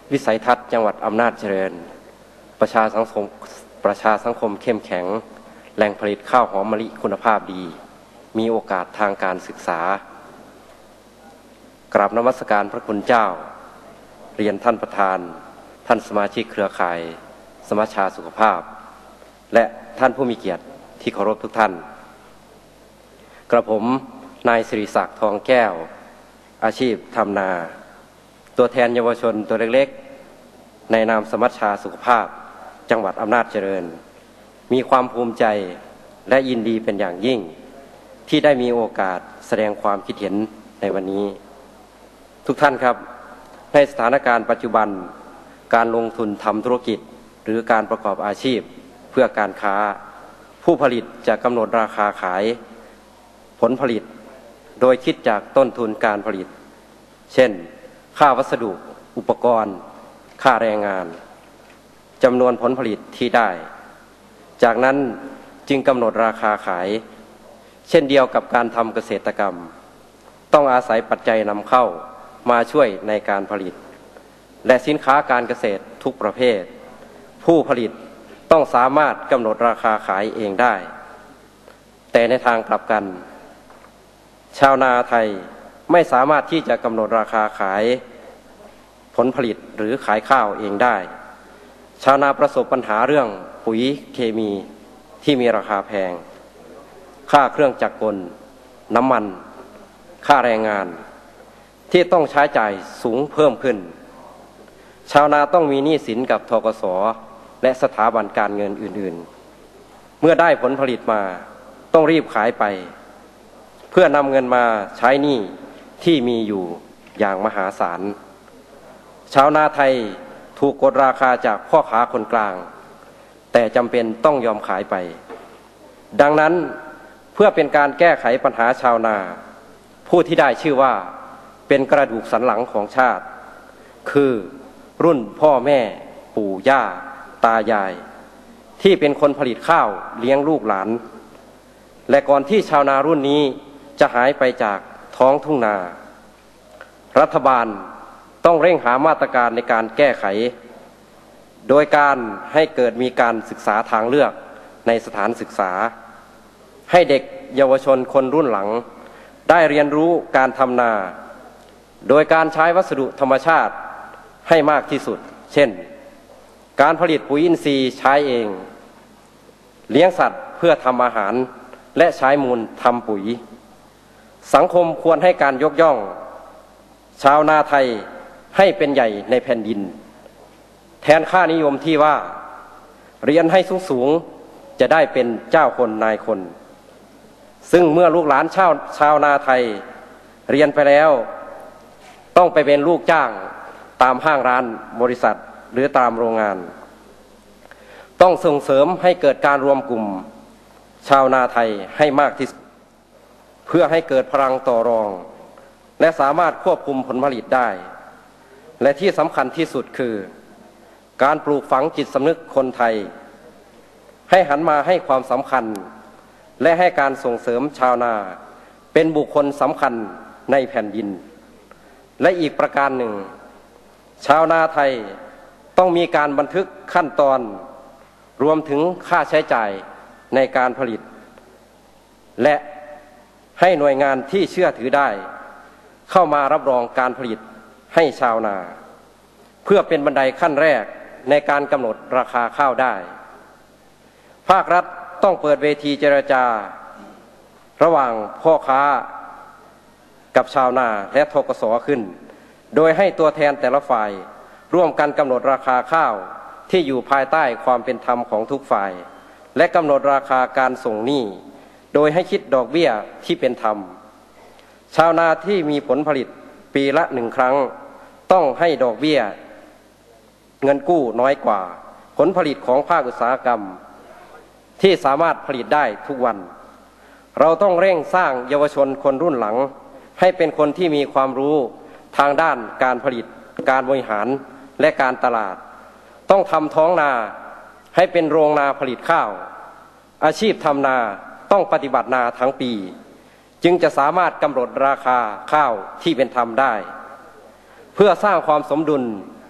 วิสัยทัศน์จังหวัดอำนาจเจริญประชาสังคมเข้มแข็งแหล่งผลิตข้าวหอมมะลิคุณภาพดีมีโอกาสทางการศึกษากราบนมัสการพระคุณเจ้าเรียนท่านประธานท่านสมาชิกเครือข่ายสมัชชาสุขภาพและท่านผู้มีเกียรติที่เคารพทุกท่านกระผมนายสิริศักดิ์ทองแก้วอาชีพทำนาตัวแทนเยาวชนตัวเล็กๆในนามสมัชชาสุขภาพจังหวัดอำนาจเจริญมีความภูมิใจและยินดีเป็นอย่างยิ่งที่ได้มีโอกาสแสดงความคิดเห็นในวันนี้ทุกท่านครับในสถานการณ์ปัจจุบันการลงทุนทำธุรกิจหรือการประกอบอาชีพเพื่อการค้าผู้ผลิตจะกำหนดราคาขายผลผลิตโดยคิดจากต้นทุนการผลิตเช่นค่าวัสดุอุปกรณ์ค่าแรงงานจำนวนผลผลิตที่ได้จากนั้นจึงกำหนดราคาขายเช่นเดียวกับการทำเกษตรกรรมต้องอาศัยปัจจัยนำเข้ามาช่วยในการผลิตและสินค้าการเกษตรทุกประเภทผู้ผลิตต้องสามารถกำหนดราคาขายเองได้แต่ในทางกลับกันชาวนาไทยไม่สามารถที่จะกำหนดราคาขายผลผลิตหรือขายข้าวเองได้ชาวนาประสบปัญหาเรื่องปุ๋ยเคมีที่มีราคาแพงค่าเครื่องจักรกลน้ำมันค่าแรงงานที่ต้องใช้จ่ายสูงเพิ่มขึ้นชาวนาต้องมีหนี้สินกับธกส.และสถาบันการเงินอื่นๆเมื่อได้ผลผลิตมาต้องรีบขายไปเพื่อนำเงินมาใช้หนี้ที่มีอยู่อย่างมหาศาลชาวนาไทยถูกกดราคาจากพ่อค้าคนกลางแต่จำเป็นต้องยอมขายไปดังนั้นเพื่อเป็นการแก้ไขปัญหาชาวนาผู้ที่ได้ชื่อว่าเป็นกระดูกสันหลังของชาติคือรุ่นพ่อแม่ปู่ย่าตายายที่เป็นคนผลิตข้าวเลี้ยงลูกหลานและก่อนที่ชาวนารุ่นนี้จะหายไปจากท้องทุ่งนารัฐบาลต้องเร่งหามาตรการในการแก้ไขโดยการให้เกิดมีการศึกษาทางเลือกในสถานศึกษาให้เด็กเยาวชนคนรุ่นหลังได้เรียนรู้การทำนาโดยการใช้วัสดุธรรมชาติให้มากที่สุดเช่นการผลิตปุ๋ยอินทรีย์ใช้เองเลี้ยงสัตว์เพื่อทำอาหารและใช้มูลทำปุ๋ยสังคมควรให้การยกย่องชาวนาไทยให้เป็นใหญ่ในแผ่นดินแทนค่านิยมที่ว่าเรียนให้สูงจะได้เป็นเจ้าคนนายคนซึ่งเมื่อลูกหลานชาวนาไทยเรียนไปแล้วต้องไปเป็นลูกจ้างตามห้างร้านบริษัทหรือตามโรงงานต้องส่งเสริมให้เกิดการรวมกลุ่มชาวนาไทยให้มากที่สุดเพื่อให้เกิดพลังต่อรองและสามารถควบคุมผลผลิตได้และที่สำคัญที่สุดคือการปลูกฝังจิตสำนึกคนไทยให้หันมาให้ความสำคัญและให้การส่งเสริมชาวนาเป็นบุคคลสำคัญในแผ่นดินและอีกประการหนึ่งชาวนาไทยต้องมีการบันทึกขั้นตอนรวมถึงค่าใช้จ่ายในการผลิตและให้หน่วยงานที่เชื่อถือได้เข้ามารับรองการผลิตให้ชาวนาเพื่อเป็นบันไดขั้นแรกในการกำหนดราคาข้าวได้ภาครัฐต้องเปิดเวทีเจรจาระหว่างพ่อค้ากับชาวนาและธกส.ขึ้นโดยให้ตัวแทนแต่ละฝ่ายร่วมกันกำหนดราคาข้าวที่อยู่ภายใต้ความเป็นธรรมของทุกฝ่ายและกำหนดราคาการส่งหนี้โดยให้คิดดอกเบี้ยที่เป็นธรรมชาวนาที่มีผลผลิตปีละ1 ครั้งต้องให้ดอกเบี้ยเงินกู้น้อยกว่าผลผลิตของภาคอุตสาหกรรมที่สามารถผลิตได้ทุกวันเราต้องเร่งสร้างเยาวชนคนรุ่นหลังให้เป็นคนที่มีความรู้ทางด้านการผลิตการบริหารและการตลาดต้องทำท้องนาให้เป็นโรงนาผลิตข้าวอาชีพทำนาต้องปฏิบัตินาทั้งปีจึงจะสามารถกำหนดราคาข้าวที่เป็นธรรมได้เพื่อสร้างความสมดุล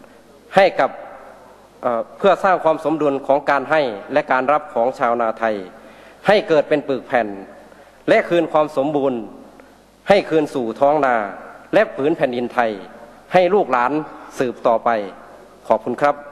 ให้กับเพื่อสร้างความสมดุลของการให้และการรับของชาวนาไทยให้เกิดเป็นปึกแผ่นและคืนความสมบูรณ์ให้คืนสู่ท้องนาและผืนแผ่นดินไทยให้ลูกหลานสืบต่อไปขอบคุณครับ